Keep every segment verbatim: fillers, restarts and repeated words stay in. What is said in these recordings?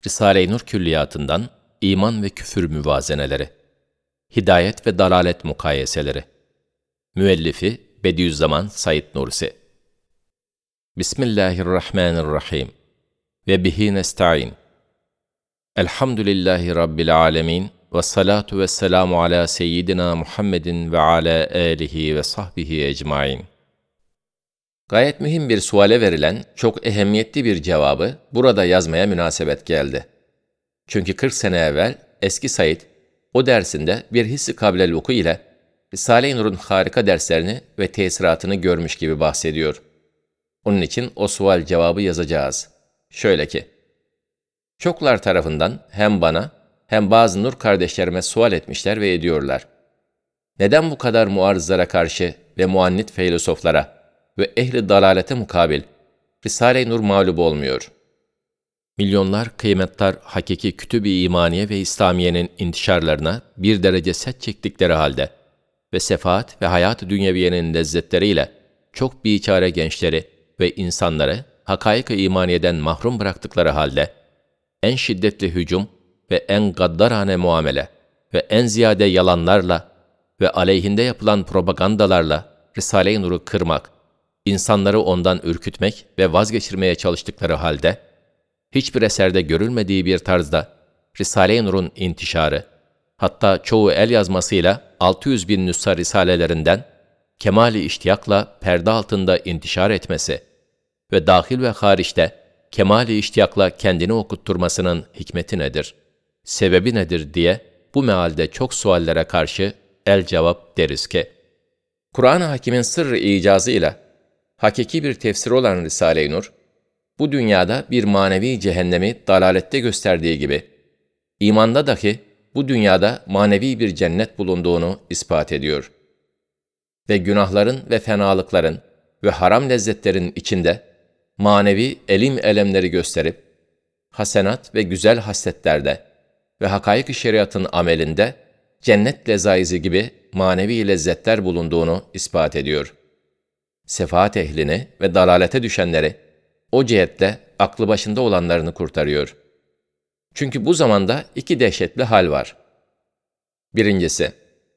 Risale-i Nur Külliyatından İman ve Küfür Müvazeneleri, Hidayet ve Dalalet Mukayeseleri. Müellifi Bediüzzaman Said Nursi. Bismillahirrahmanirrahim. Ve bihi nesta'in. Elhamdülillahi Rabbil alemin. Ve salatu ve selamu ala seyyidina Muhammedin ve ala alihi ve sahbihi ecmain. Gayet mühim bir suale verilen çok ehemmiyetli bir cevabı burada yazmaya münasebet geldi. Çünkü kırk sene evvel eski Said o dersinde bir hissi kablel vuku ile Risale-i Nur'un harika derslerini ve tesiratını görmüş gibi bahsediyor. Onun için o sual cevabı yazacağız. Şöyle ki, çoklar tarafından hem bana hem bazı Nur kardeşlerime sual etmişler ve ediyorlar. Neden bu kadar muarızlara karşı ve muannit filozoflara ve ehli dalalete mukabil Risale-i Nur mağlup olmuyor? Milyonlar kıymettar hakiki kütüb-i imaniye ve İslamiye'nin intişarlarına bir derece set çektikleri halde ve sefaat ve hayat-ı dünyeviyenin lezzetleriyle çok biçare gençleri ve insanları hakaik-i imaniyeden mahrum bıraktıkları halde en şiddetli hücum ve en gaddarane muamele ve en ziyade yalanlarla ve aleyhinde yapılan propagandalarla Risale-i Nur'u kırmak, insanları ondan ürkütmek ve vazgeçirmeye çalıştıkları halde, hiçbir eserde görülmediği bir tarzda Risale-i Nur'un intişarı, hatta çoğu el yazmasıyla altı yüz bin nüsha risalelerinden kemali iştiyakla perde altında intişar etmesi ve dahil ve hariçte kemali iştiyakla kendini okutturmasının hikmeti nedir, sebebi nedir diye bu mealde çok suallere karşı el cevap deriz ki, Kur'an-ı Hakîm'in sırrı icazıyla hakiki bir tefsir olan Risale-i Nur, bu dünyada bir manevi cehennemi dalalette gösterdiği gibi, imanda dahi bu dünyada manevi bir cennet bulunduğunu ispat ediyor. Ve günahların ve fenalıkların ve haram lezzetlerin içinde manevi elim elemleri gösterip, hasenat ve güzel hasletlerde ve hakaik-i şeriatın amelinde cennet lezaizi gibi manevi lezzetler bulunduğunu ispat ediyor. Sefaat ehlini ve dalalete düşenleri o cihetle aklı başında olanlarını kurtarıyor. Çünkü bu zamanda iki dehşetli hal var. Birincisi,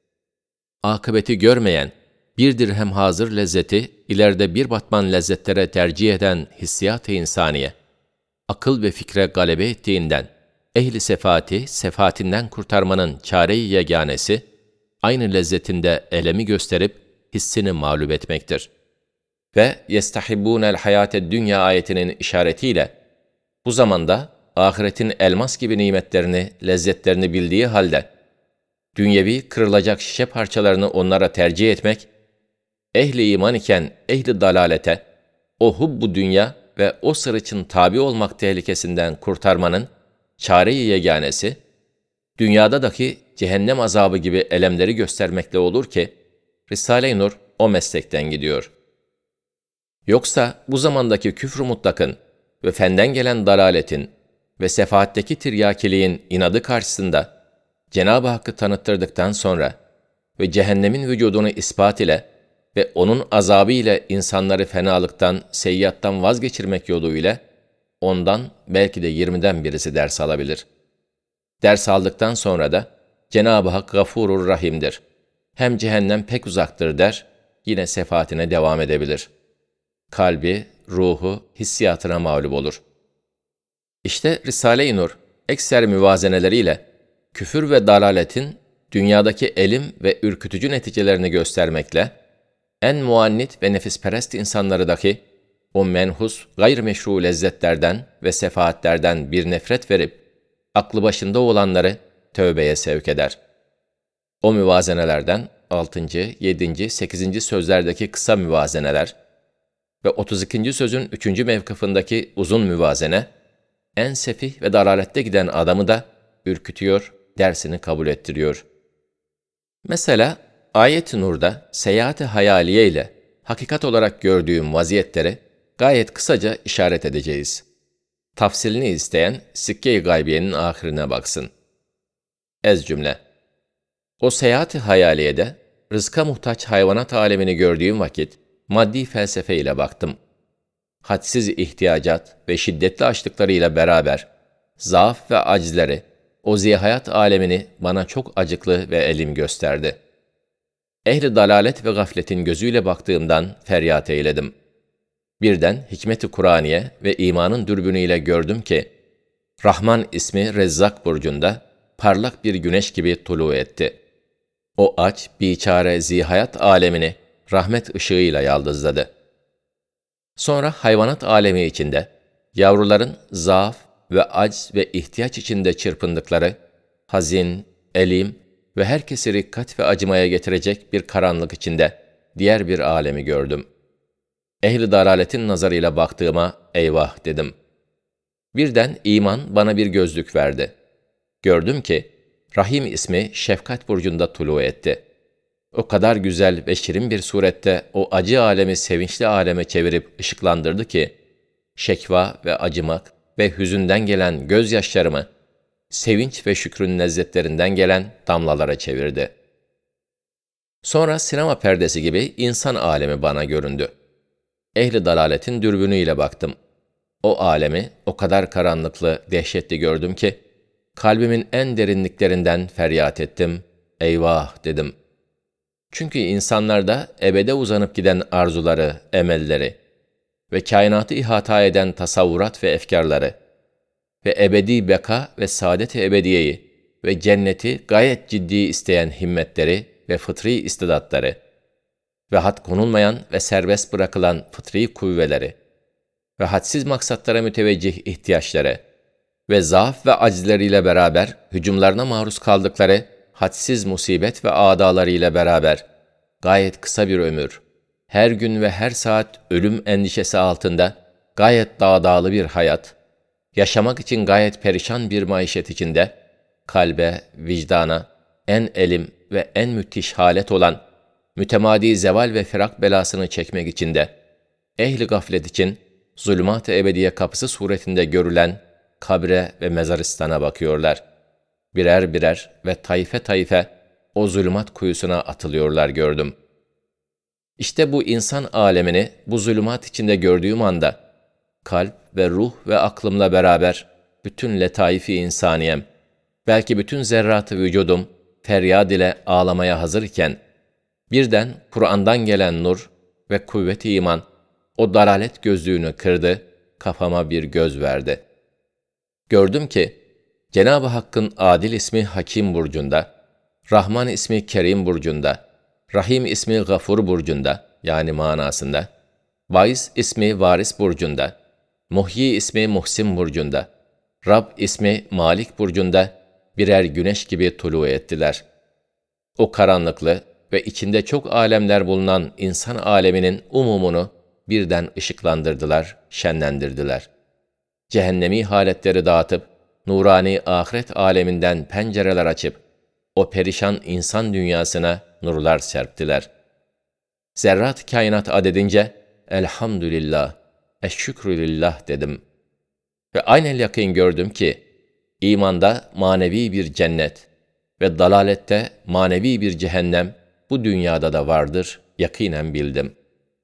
akıbeti görmeyen, bir dirhem hazır lezzeti ileride bir batman lezzetlere tercih eden hissiyat-ı insaniye, akıl ve fikre galebe ettiğinden, ehli sefaati sefaatinden kurtarmanın çare-i yeganesi, aynı lezzetinde elemi gösterip hissini mağlup etmektir. Ve yestahibbûnel hayâted dünya ayetinin işaretiyle, bu zamanda ahiretin elmas gibi nimetlerini, lezzetlerini bildiği halde, dünyevi kırılacak şişe parçalarını onlara tercih etmek, ehli iman iken ehli dalalete, o hubbu dünya ve o sırıçın tabi olmak tehlikesinden kurtarmanın çare-i yeganesi, dünyada dahi cehennem azabı gibi elemleri göstermekle olur ki, Risale-i Nur o meslekten gidiyor. Yoksa bu zamandaki küfr-ü mutlakın ve fenden gelen dalaletin ve sefaatteki tiryakiliğin inadı karşısında Cenab-ı Hakk'ı tanıttırdıktan sonra ve cehennemin vücudunu ispat ile ve onun azabı ile insanları fenalıktan, seyyiattan vazgeçirmek yoluyla ondan belki de yirmiden birisi ders alabilir. Ders aldıktan sonra da Cenab-ı Hak Gafurur Rahim'dir. Hem cehennem pek uzaktır der, yine sefaatine devam edebilir. Kalbi, ruhu, hissiyatına mağlup olur. İşte Risale-i Nur, ekser müvazeneleriyle küfür ve dalaletin dünyadaki elim ve ürkütücü neticelerini göstermekle, en muannit ve nefisperest insanları dahi o menhus, gayrimeşru lezzetlerden ve sefaatlerden bir nefret verip, aklı başında olanları tövbeye sevk eder. O müvazenelerden altıncı, yedinci, sekizinci sözlerdeki kısa müvazeneler ve otuz ikinci sözün üçüncü mevkıfındaki uzun müvazene, en sefih ve dalalette giden adamı da ürkütüyor, dersini kabul ettiriyor. Mesela ayet-i Nur'da seyahat-i hayaliye ile hakikat olarak gördüğüm vaziyetleri gayet kısaca işaret edeceğiz. Tafsilini isteyen Sikke-i Gaybiye'nin ahirine baksın. Ez cümle. O seyahat-i hayaliyede rızka muhtaç hayvanat alemini gördüğüm vakit maddi felsefe ile baktım. Hadsiz ihtiyacat ve şiddetli açlıklarıyla beraber zaaf ve acizleri, o zihayat alemini bana çok acıklı ve elim gösterdi. Ehli dalalet ve gafletin gözüyle baktığımdan feryat eyledim. Birden hikmet-i Kur'aniye ve imanın dürbünüyle gördüm ki, Rahman ismi Rezzak burcunda parlak bir güneş gibi tulu etti. O aç, biçare zihayat alemini rahmet ışığıyla yaldızladı. Sonra hayvanat alemi içinde, yavruların zaaf ve acz ve ihtiyaç içinde çırpındıkları, hazin, elim ve herkesi rikkat ve acımaya getirecek bir karanlık içinde diğer bir alemi gördüm. Ehli dalaletin nazarıyla baktığıma eyvah dedim. Birden iman bana bir gözlük verdi. Gördüm ki, Rahim ismi Şefkat burcunda tulu etti. O kadar güzel ve şirin bir surette o acı alemi sevinçli aleme çevirip ışıklandırdı ki, şekva ve acımak ve hüzünden gelen gözyaşlarımı, sevinç ve şükrün lezzetlerinden gelen damlalara çevirdi. Sonra sinema perdesi gibi insan alemi bana göründü. Ehli dalaletin dürbünüyle baktım. O alemi o kadar karanlıklı, dehşetli gördüm ki, kalbimin en derinliklerinden feryat ettim, eyvah dedim. Çünkü insanlarda ebede uzanıp giden arzuları, emelleri ve kainatı ihata eden tasavvurat ve efkarları ve ebedi beka ve saadet-i ebediyeyi ve cenneti gayet ciddi isteyen himmetleri ve fıtri istidatları ve had konulmayan ve serbest bırakılan fıtri kuvveleri ve hadsiz maksatlara müteveccih ihtiyaçları ve zaaf ve acizleriyle beraber hücumlarına maruz kaldıkları hadsiz musibet ve adalarıyla beraber gayet kısa bir ömür, her gün ve her saat ölüm endişesi altında gayet dağdağlı bir hayat, yaşamak için gayet perişan bir maişet içinde, kalbe, vicdana, en elim ve en müthiş halet olan mütemadi zeval ve firak belasını çekmek içinde, ehli gaflet için zulümat-ı ebediye kapısı suretinde görülen kabre ve mezaristana bakıyorlar. Birer birer ve taife taife o zulümat kuyusuna atılıyorlar gördüm. İşte bu insan alemini bu zulümat içinde gördüğüm anda, kalp ve ruh ve aklımla beraber bütün letaifi insaniyem, belki bütün zerratı vücudum feryad ile ağlamaya hazırken, birden Kur'an'dan gelen nur ve kuvvet-i iman o dalalet gözlüğünü kırdı, kafama bir göz verdi. Gördüm ki, Cenab-ı Hakk'ın Adil ismi Hakim burcunda, Rahman ismi Kerim burcunda, Rahim ismi Gafur burcunda, yani manasında, Vaiz ismi Varis burcunda, Muhyi ismi Muhsin burcunda, Rab ismi Malik burcunda birer güneş gibi tulu ettiler. O karanlıklı ve içinde çok alemler bulunan insan aleminin umumunu birden ışıklandırdılar, şenlendirdiler. Cehennemi haletleri dağıtıp, nurani ahiret aleminden pencereler açıp, o perişan insan dünyasına nurlar serptiler. Zerrat kainat adedince, elhamdülillah, eşşükrülillah dedim. Ve aynen yakın gördüm ki, imanda manevi bir cennet ve dalalette manevi bir cehennem bu dünyada da vardır, yakinen bildim.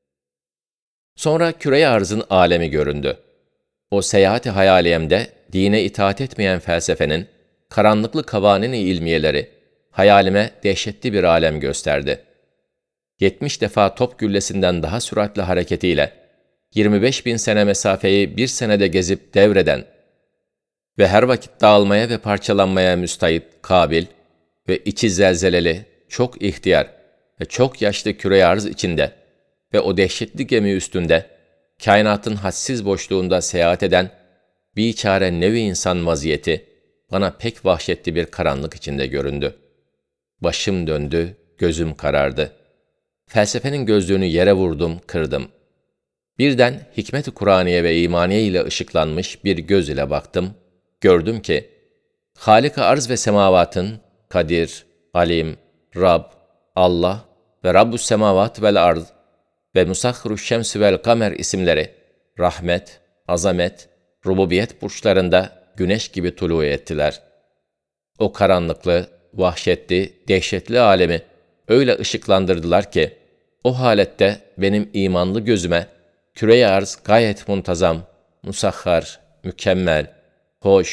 Sonra küre-i arzın alemi göründü. O seyahat-i hayaliyemde dine itaat etmeyen felsefenin karanlıklı kavanin-i ilmiyeleri hayalime dehşetli bir alem gösterdi. Yetmiş defa top güllesinden daha süratli hareketiyle yirmi beş bin sene mesafeyi bir senede gezip devreden ve her vakit dağılmaya ve parçalanmaya müstahit, kabil ve içi zelzeleli, çok ihtiyar ve çok yaşlı küre-i arz içinde ve o dehşetli gemi üstünde, kainatın hadsiz boşluğunda seyahat eden biçare nevi insan vaziyeti bana pek vahşetli bir karanlık içinde göründü. Başım döndü, gözüm karardı. Felsefenin gözlüğünü yere vurdum, kırdım. Birden hikmet-i Kur'aniye ve imaniye ile ışıklanmış bir göz ile baktım. Gördüm ki, Halik-i arz ve semavatın Kadir, Alim, Rab, Allah ve Rabbus semavat vel arz ve Musahhiruş şems vel kamer isimleri rahmet, azamet, rububiyet burçlarında güneş gibi tulu ettiler. O karanlıklı, vahşetli, dehşetli alemi öyle ışıklandırdılar ki, o halette benim imanlı gözüme küre-i arz gayet muntazam, musahhar, mükemmel, hoş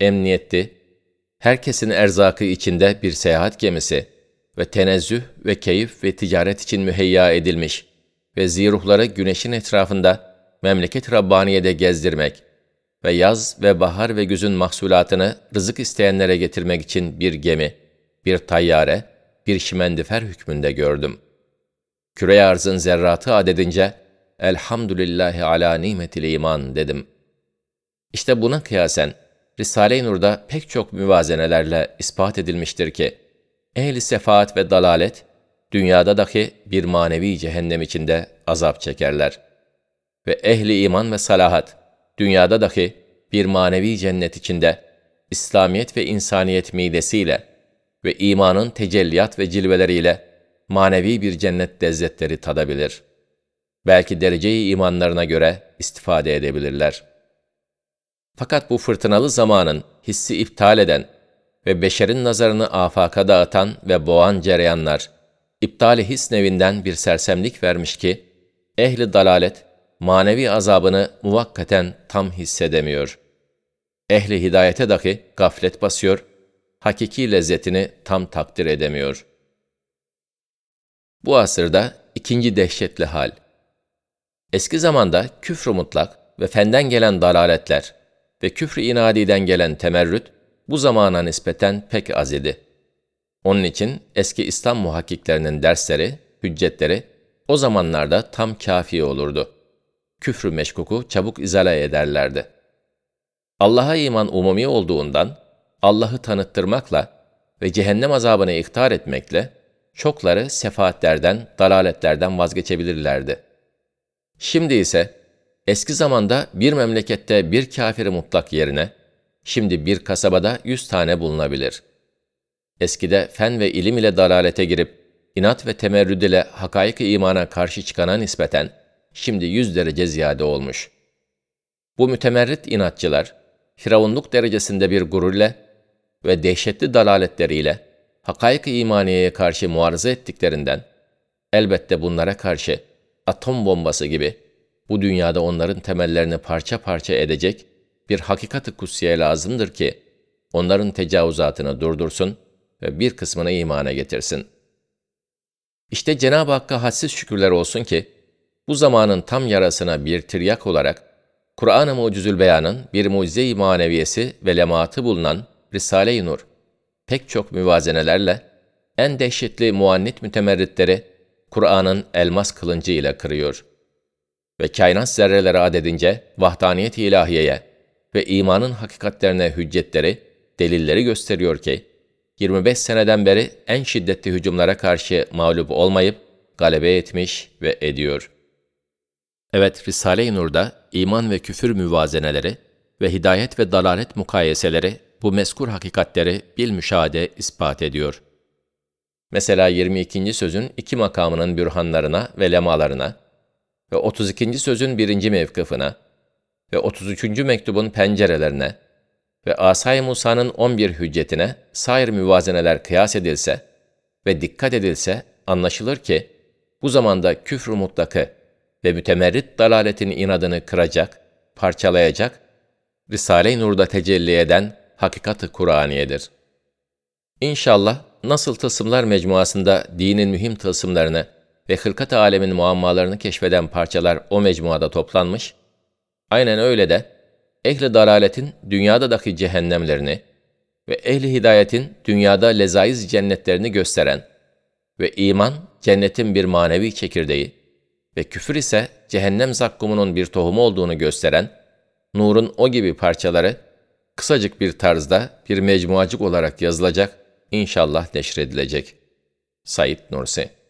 emniyetli, herkesin erzakı içinde bir seyahat gemisi ve tenezzüh ve keyif ve ticaret için müheyya edilmiş ve ziruhları güneşin etrafında memleket-i Rabbaniye'de gezdirmek ve yaz ve bahar ve güzün mahsulatını rızık isteyenlere getirmek için bir gemi, bir tayyare, bir şimendifer hükmünde gördüm. Küre-i arzın zerratı adedince, elhamdülillahi ala nimetil iman dedim. İşte buna kıyasen, Risale-i Nur'da pek çok müvazenelerle ispat edilmiştir ki, ehl-i sefaat ve dalalet, dünyada dahi bir manevi cehennem içinde azap çekerler. Ve ehli iman ve salahat, dünyada dahi bir manevi cennet içinde, İslamiyet ve insaniyet midesiyle ve imanın tecelliyat ve cilveleriyle manevi bir cennet lezzetleri tadabilir. Belki derece-i imanlarına göre istifade edebilirler. Fakat bu fırtınalı zamanın hissi iptal eden ve beşerin nazarını afaka dağıtan ve boğan cereyanlar, iptal-i his nevinden bir sersemlik vermiş ki, ehli dalalet, manevi azabını muvakkaten tam hissedemiyor. Ehli hidayete dahi gaflet basıyor, hakiki lezzetini tam takdir edemiyor. Bu asırda ikinci dehşetli hal. Eski zamanda küfr-ü mutlak ve fenden gelen dalaletler ve küfr-ü inadiden gelen temerrüt, bu zamana nispeten pek az idi. Onun için eski İslam muhakkiklerinin dersleri, hüccetleri o zamanlarda tam kafi olurdu. Küfr-ü meşkuku çabuk izale ederlerdi. Allah'a iman umumi olduğundan, Allah'ı tanıttırmakla ve cehennem azabını ihtar etmekle, çokları sefaatlerden, dalaletlerden vazgeçebilirlerdi. Şimdi ise, eski zamanda bir memlekette bir kafir-i mutlak yerine, şimdi bir kasabada yüz tane bulunabilir. Eskide fen ve ilim ile dalalete girip, inat ve temerrüd ile hakaik-i imana karşı çıkana nispeten, şimdi yüz derece ziyade olmuş. Bu mütemerrit inatçılar, firavunluk derecesinde bir gurur ile ve dehşetli dalaletleriyle, hakaik-i imaniyeye karşı muarıza ettiklerinden, elbette bunlara karşı, atom bombası gibi, bu dünyada onların temellerini parça parça edecek bir hakikat-ı kutsiye lazımdır ki, onların tecavüzatını durdursun ve bir kısmını imana getirsin. İşte Cenab-ı Hakk'a hadsiz şükürler olsun ki, bu zamanın tam yarasına bir tiryak olarak, Kur'an-ı Mucizül Beyan'ın bir mucize-i maneviyesi ve lemaatı bulunan Risale-i Nur, pek çok müvazenelerle, en dehşetli muannit mütemerritleri, Kur'an'ın elmas kılıncı ile kırıyor. Ve kainat zerreleri adedince vahdaniyet-i ilahiyeye ve imanın hakikatlerine hüccetleri, delilleri gösteriyor ki, yirmi beş seneden beri en şiddetli hücumlara karşı mağlup olmayıp, galebe etmiş ve ediyor. Evet, Risale-i Nur'da iman ve küfür müvazeneleri ve hidayet ve dalalet mukayeseleri bu mezkur hakikatleri bilmüşahede ispat ediyor. Mesela yirmi ikinci sözün iki makamının bürhanlarına ve lemalarına ve otuz ikinci sözün birinci mevkıfına ve otuz üçüncü mektubun pencerelerine ve Asay-ı Musa'nın on bir hüccetine sair müvazeneler kıyas edilse ve dikkat edilse anlaşılır ki bu zamanda küfr-ü mutlakı ve mütemerrit dalaletin inadını kıracak, parçalayacak, Risale-i Nur'da tecelli eden hakikat-ı Kur'aniyedir. İnşallah nasıl tılsımlar mecmuasında dinin mühim tılsımlarını ve hılkat-ı alemin muammalarını keşfeden parçalar o mecmuada toplanmış, aynen öyle de ehl-i dalaletin dünyadaki cehennemlerini ve ehl-i hidayetin dünyada lezaiz cennetlerini gösteren ve iman cennetin bir manevi çekirdeği ve küfür ise cehennem zakkumunun bir tohumu olduğunu gösteren nurun o gibi parçaları kısacık bir tarzda bir mecmuacık olarak yazılacak, inşallah neşredilecek. Said Nursi.